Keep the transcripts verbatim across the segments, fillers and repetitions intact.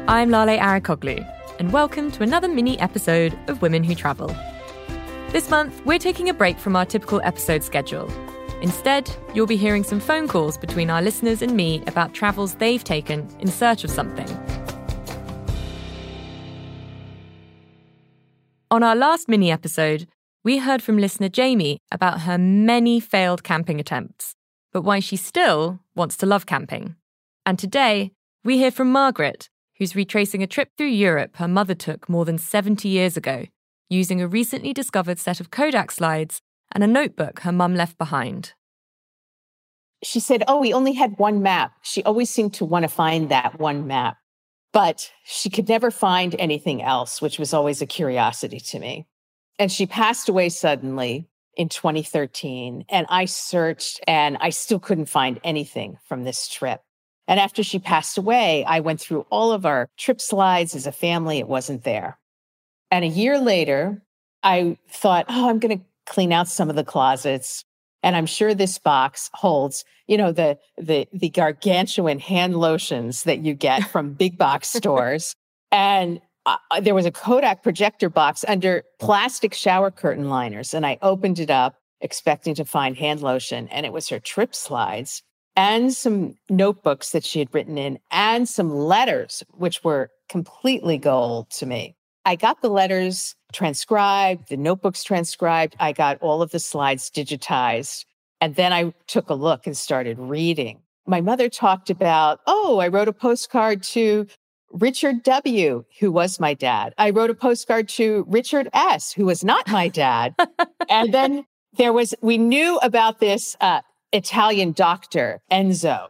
I'm Lale Arikoglu, and welcome to another mini episode of Women Who Travel. This month, we're taking a break from our typical episode schedule. Instead, you'll be hearing some phone calls between our listeners and me about travels they've taken in search of something. On our last mini episode, we heard from listener Jamie about her many failed camping attempts, but why she still wants to love camping. And today, we hear from Margaret, who's retracing a trip through Europe her mother took more than seventy years ago, using a recently discovered set of Kodak slides and a notebook her mum left behind. She said, oh, we only had one map. She always seemed to want to find that one map, but she could never find anything else, which was always a curiosity to me. And she passed away suddenly in twenty thirteen, and I searched and I still couldn't find anything from this trip. And after she passed away, I went through all of our trip slides as a family. It wasn't there. And a year later, I thought, oh, I'm going to clean out some of the closets. And I'm sure this box holds, you know, the the the gargantuan hand lotions that you get from big box stores. And uh, there was a Kodak projector box under plastic shower curtain liners. And I opened it up, expecting to find hand lotion. And it was her trip slides and some notebooks that she had written in, and some letters, which were completely gold to me. I got the letters transcribed, the notebooks transcribed. I got all of the slides digitized. And then I took a look and started reading. My mother talked about, oh, I wrote a postcard to Richard W., who was my dad. I wrote a postcard to Richard S., who was not my dad. And then there was, we knew about this uh, Italian doctor, Enzo,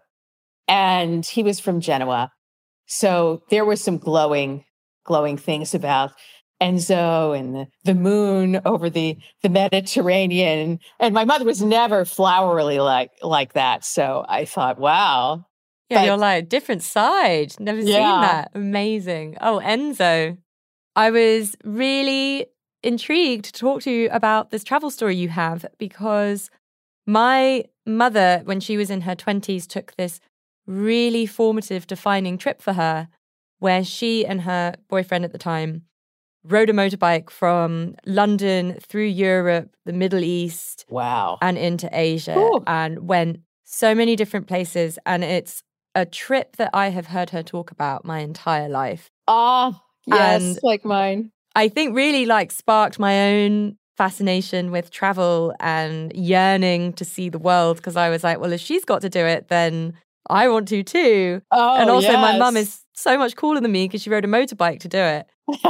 and he was from Genoa. So there were some glowing, glowing things about Enzo and the, the moon over the, the Mediterranean. And my mother was never flowery like, like that. So I thought, wow. Yeah, but, you're like, different side. Never yeah. seen that. Amazing. Oh, Enzo. I was really intrigued to talk to you about this travel story you have, because my mother, when she was in her twenties, took this really formative, defining trip for her where she and her boyfriend at the time rode a motorbike from London through Europe, the Middle East, wow, and into Asia, Ooh. and went so many different places. And it's a trip that I have heard her talk about my entire life. Ah, yes, and like mine. I think really like sparked my own fascination with travel and yearning to see the world, because I was like, well, if she's got to do it, then I want to too. Oh, and also yes. my mum is so much cooler than me because she rode a motorbike to do it.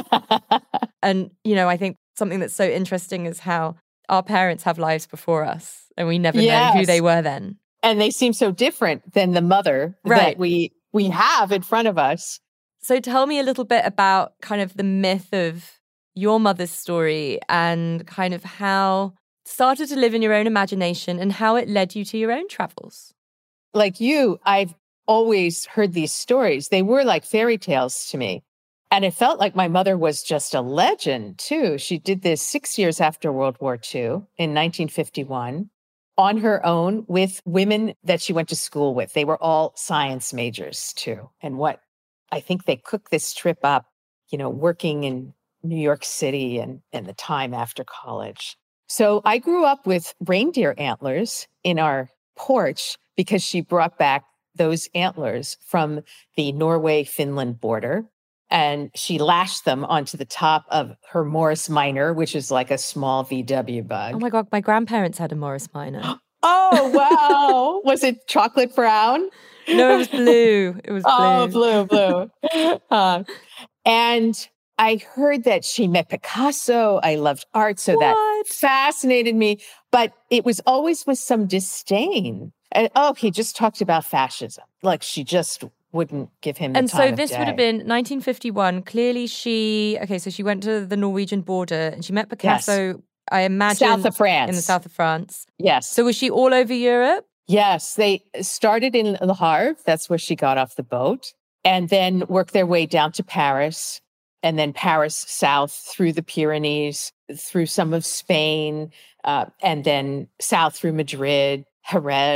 And, you know, I think something that's so interesting is how our parents have lives before us and we never yes. know who they were then. And they seem so different than the mother right. that we we have in front of us. So tell me a little bit about kind of the myth of your mother's story and kind of how it started to live in your own imagination and how it led you to your own travels. Like you, I've always heard these stories. They were like fairy tales to me. And it felt like my mother was just a legend too. She did this six years after World War Two in nineteen fifty-one on her own with women that she went to school with. They were all science majors too. And what I think they cooked this trip up, you know, working in New York City and, and the time after college. So I grew up with reindeer antlers in our porch because she brought back those antlers from the Norway-Finland border. And she lashed them onto the top of her Morris Minor, which is like a small V W bug. Oh my God, my grandparents had a Morris Minor. Oh, wow. Was it chocolate brown? No, it was blue. It was blue. Oh, blue, blue. uh, and I heard that she met Picasso. I loved art, so what? that fascinated me. But it was always with some disdain. And, oh, he just talked about fascism. Like she just wouldn't give him the and time so of this day. would have been nineteen fifty-one. Clearly she, okay, so she went to the Norwegian border and she met Picasso, Yes. I imagine. South of France. In the south of France. Yes. So was she all over Europe? Yes. They started in Le Havre. That's where she got off the boat. And then worked their way down to Paris. And then Paris south through the Pyrenees, through some of Spain, uh, and then south through Madrid, Jerez.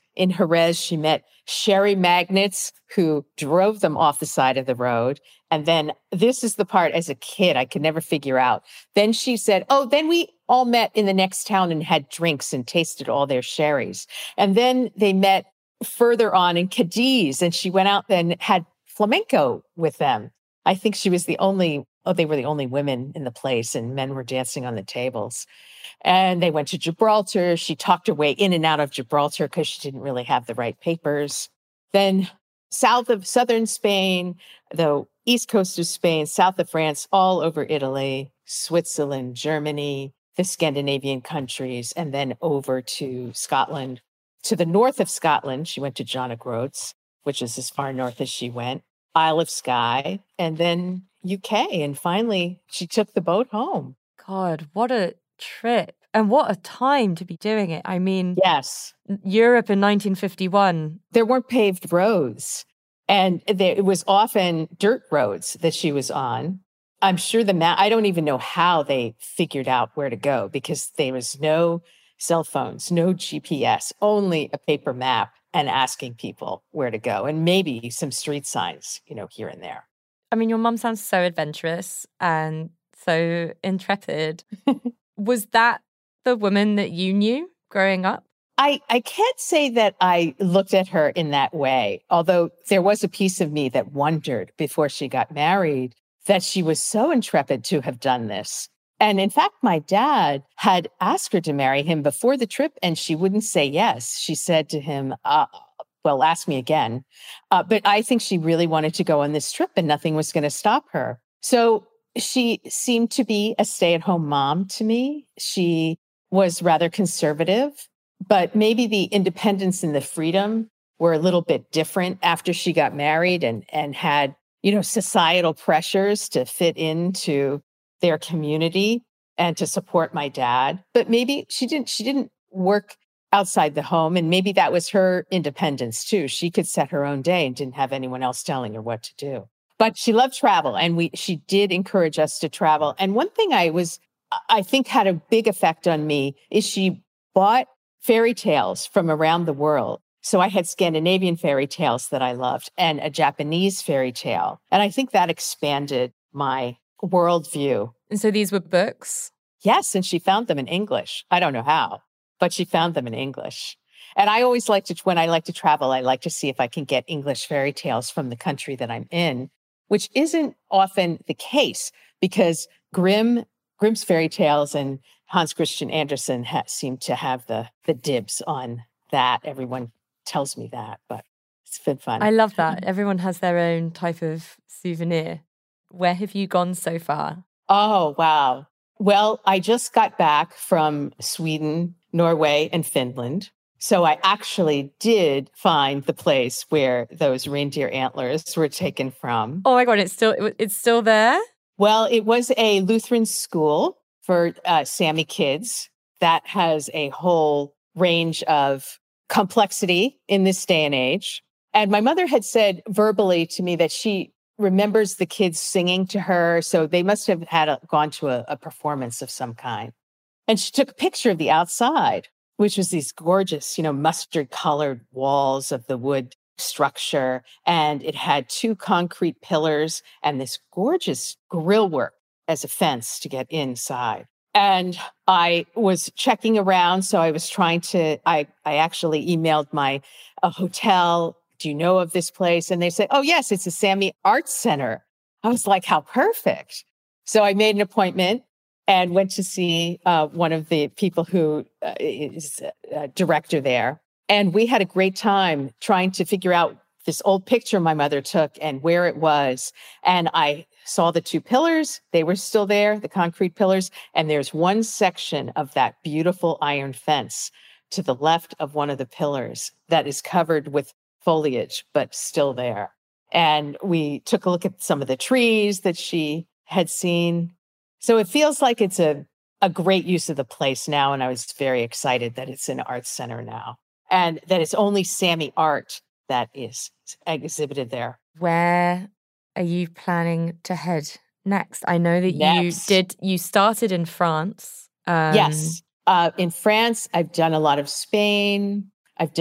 in Jerez, she met sherry magnates who drove them off the side of the road. And then this is the part as a kid I could never figure out. Then she said, oh, then we all met in the next town and had drinks and tasted all their sherries. And then they met further on in Cadiz, and she went out and had flamenco with them. I think she was the only, oh, they were the only women in the place, and men were dancing on the tables. And they went to Gibraltar. She talked her way in and out of Gibraltar because she didn't really have the right papers. Then south of southern Spain, the east coast of Spain, south of France, all over Italy, Switzerland, Germany, the Scandinavian countries, and then over to Scotland. To the north of Scotland, she went to John O'Groats, which is as far north as she went, Isle of Skye, and then U K. And finally, she took the boat home. God, what a trip. And what a time to be doing it. I mean, yes, Europe in nineteen fifty-one. There weren't paved roads. And there, it was often dirt roads that she was on. I'm sure the map, I don't even know how they figured out where to go because there was no cell phones, no G P S, only a paper map and asking people where to go and maybe some street signs, you know, here and there. I mean, your mum sounds so adventurous and so intrepid. Was that the woman that you knew growing up? I, I can't say that I looked at her in that way, although there was a piece of me that wondered before she got married that she was so intrepid to have done this. And in fact, my dad had asked her to marry him before the trip, and she wouldn't say yes. She said to him, uh, well, ask me again. Uh, but I think she really wanted to go on this trip and nothing was going to stop her. So she seemed to be a stay-at-home mom to me. She was rather conservative, but maybe the independence and the freedom were a little bit different after she got married and, and had, you know, societal pressures to fit into their community and to support my dad. But maybe she didn't, she didn't work outside the home. And maybe that was her independence too. She could set her own day and didn't have anyone else telling her what to do. But she loved travel, and we she did encourage us to travel. And one thing I was, I think had a big effect on me is she bought fairy tales from around the world. So I had Scandinavian fairy tales that I loved and a Japanese fairy tale. And I think that expanded my worldview. And so these were books? Yes, and she found them in English. I don't know how, but she found them in English. And I always like to, when I like to travel, I like to see if I can get English fairy tales from the country that I'm in, which isn't often the case because Grimm, Grimm's fairy tales and Hans Christian Andersen ha- seem to have the, the dibs on that. Everyone tells me that, but it's been fun. I love that. Everyone has their own type of souvenir. Where have you gone so far? Oh, wow. Well, I just got back from Sweden, Norway, and Finland. So I actually did find the place where those reindeer antlers were taken from. Oh my God, it's still it's still there? Well, it was a Lutheran school for uh, Sami kids that has a whole range of complexity in this day and age. And my mother had said verbally to me that she remembers the kids singing to her. So they must have had a, gone to a, a performance of some kind. And she took a picture of the outside, which was these gorgeous, you know, mustard colored walls of the wood structure. And it had two concrete pillars and this gorgeous grill work as a fence to get inside. And I was checking around. So I was trying to, I, I actually emailed my a hotel. Do you know of this place? And they said, oh, yes, it's a Sami Arts Center. I was like, how perfect. So I made an appointment and went to see uh, one of the people who uh, is a director there. And we had a great time trying to figure out this old picture my mother took and where it was. And I saw the two pillars. They were still there, the concrete pillars. And there's one section of that beautiful iron fence to the left of one of the pillars that is covered with foliage, but still there. And we took a look at some of the trees that she had seen. So it feels like it's a, a great use of the place now. And I was very excited that it's an arts center now and that it's only Sami art that is exhibited there. Where are you planning to head next? I know that next. you did, you started in France. Um, yes. Uh, in France, I've done a lot of Spain. I've done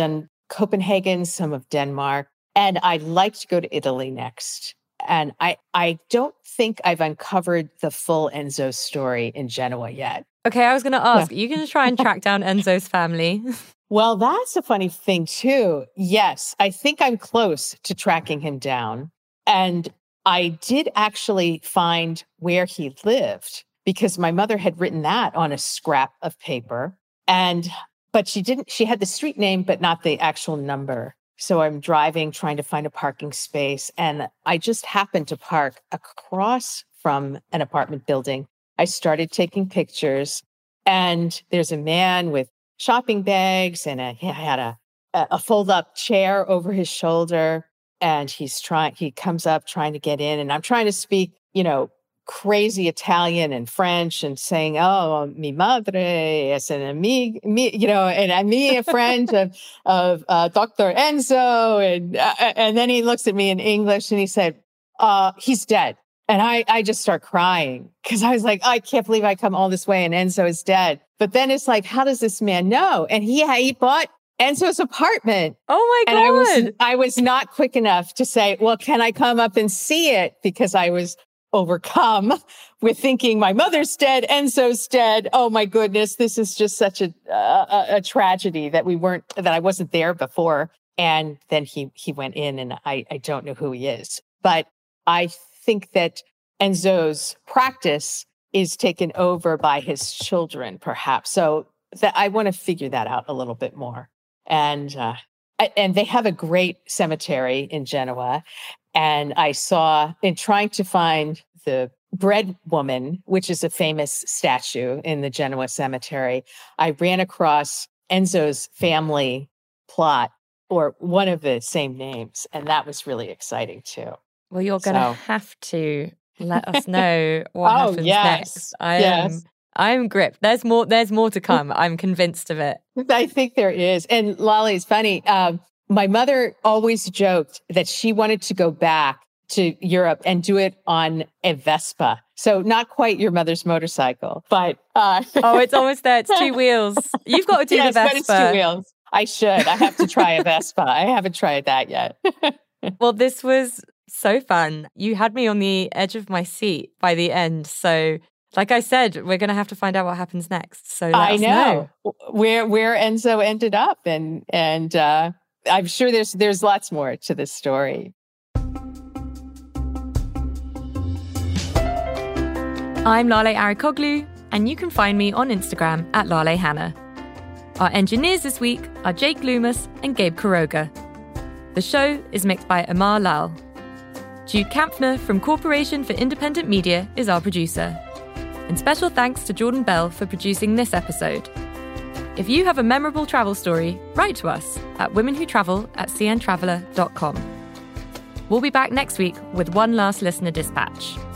Copenhagen, some of Denmark, and I'd like to go to Italy next. And I, I don't think I've uncovered the full Enzo story in Genoa yet. Okay, I was going to ask, yeah. Are you going to try and track down Enzo's family? Well, that's a funny thing too. Yes, I think I'm close to tracking him down. And I did actually find where he lived because my mother had written that on a scrap of paper. And, but she didn't, she had the street name, but not the actual number. So I'm driving, trying to find a parking space. And I just happened to park across from an apartment building. I started taking pictures, and there's a man with shopping bags, and a, he had a, a fold-up chair over his shoulder. And he's trying, he comes up trying to get in, and I'm trying to speak, you know, crazy Italian and French and saying, oh, mi madre es an amiga, me, you know, and I'm me, a friend of, of uh, Doctor Enzo. And, uh, and then he looks at me in English and he said, uh, he's dead. And I, I just start crying because I was like, I can't believe I come all this way and Enzo is dead. But then it's like, how does this man know? And he, he bought Enzo's apartment. Oh my God. And I was, I was not quick enough to say, well, can I come up and see it? Because I was overcome with thinking my mother's dead, Enzo's dead. Oh my goodness. This is just such a, a, a tragedy that we weren't, that I wasn't there before. And then he, he went in, and I, I don't know who he is, but I think that Enzo's practice is taken over by his children, perhaps. So that I want to figure that out a little bit more. And, uh, and they have a great cemetery in Genoa. And I saw, in trying to find the bread woman, which is a famous statue in the Genoa cemetery, I ran across Enzo's family plot, or one of the same names. And that was really exciting too. Well, you're going to so. have to let us know what oh, happens yes. next. I yes. am, I'm gripped. There's more, there's more to come. I'm convinced of it. I think there is. And Lolly, it's funny. Um, My mother always joked that she wanted to go back to Europe and do it on a Vespa. So not quite your mother's motorcycle, but... Uh, oh, it's almost there. It's two wheels. You've got to do yes, the Vespa. But it's two wheels. I should. I have to try a Vespa. I haven't tried that yet. Well, this was so fun. You had me on the edge of my seat by the end. So... Like I said, we're going to have to find out what happens next. So let I us know, know where where Enzo ended up, and and uh, I'm sure there's there's lots more to this story. I'm Lale Arikoglu, and you can find me on Instagram at Lale Hannah. Our engineers this week are Jake Loomis and Gabe Kuroga. The show is mixed by Amar Lal. Jude Kampfner from Corporation for Independent Media is our producer. And special thanks to Jordan Bell for producing this episode. If you have a memorable travel story, write to us at womenwhotravel at c n traveller dot com. We'll be back next week with one last listener dispatch.